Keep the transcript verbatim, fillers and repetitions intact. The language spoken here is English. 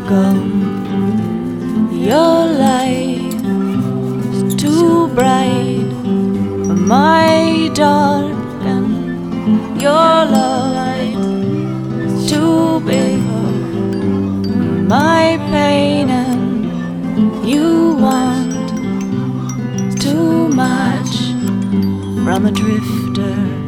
gone. Your light is too bright for my dark, and your light is too big for my pain, and you want too much from a drifter.